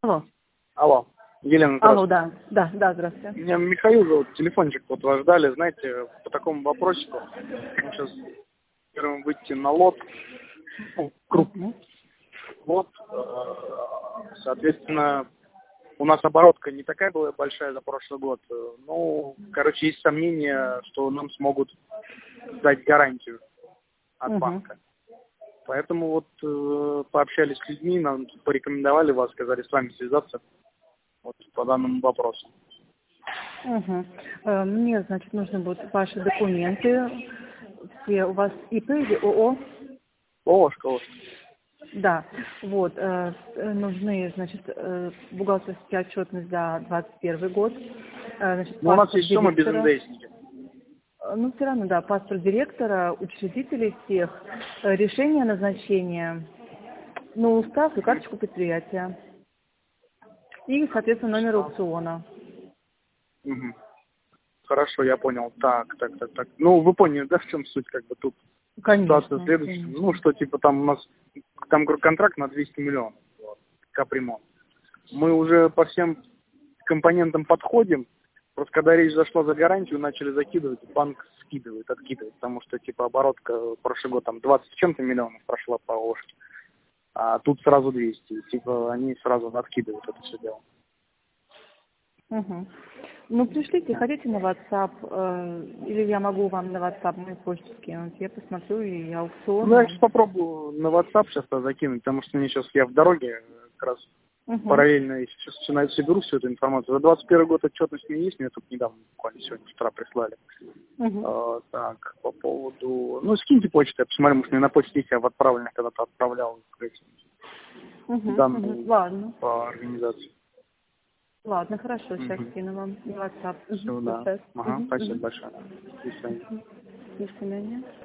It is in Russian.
Алло. Алло, Елена, Алло, здравствуйте. да, здравствуйте. Меня Михаил зовут, телефончик вот вас ждали, знаете, по такому вопросику. Мы сейчас первым выйти на лот, крупный лот, соответственно, у нас оборотка не такая была большая за прошлый год. Ну, короче, есть сомнения, что нам смогут дать гарантию от банка. Поэтому вот пообщались с людьми, нам порекомендовали вас, сказали с вами связаться вот по данному вопросу. Мне, значит, нужны будут ваши документы. Все у вас ИП или ООО? Ложка. Да. Вот. Нужны, значит, бухгалтерская отчетность за 2021 год. Значит, Ну, у нас есть сумма без директора. НДСники. Ну, все равно, да, паспорт директора, учредителей всех, решение назначения, ну, устав и карточку предприятия. И, соответственно, номер аукциона. Угу. Хорошо, я понял. Так. Ну, вы поняли, да, в чем суть, как бы тут ситуация следующая. Конечно. Ну, что, типа, там у нас, там контракт на 200 миллионов, вот, капремонт. Мы уже по всем компонентам подходим, просто когда речь зашла за гарантию, начали закидывать, банк откидывает, потому что, типа, оборотка прошлый год там 20 с чем-то миллионов прошла по ОШке, а тут сразу 200, типа, они сразу откидывают это все дело. Ну, пришлите, хотите на WhatsApp, или я могу вам на WhatsApp мою почту скинуть. Я посмотрю и аукцион. Ну, я сейчас попробую на WhatsApp сейчас закинуть, потому что мне сейчас, я в дороге, как раз параллельно, я сейчас соберу всю эту информацию. За 21 год отчетность у меня есть, мне тут недавно, буквально сегодня с утра прислали. Так, по поводу... Ну, скиньте почту, я посмотрю, может, мне на почте есть, я в отправленных когда-то отправлял данные Ладно. по организации. Ладно, хорошо, сейчас скину вам на WhatsApp. Все, да. Спасибо большое. До свидания. До свидания.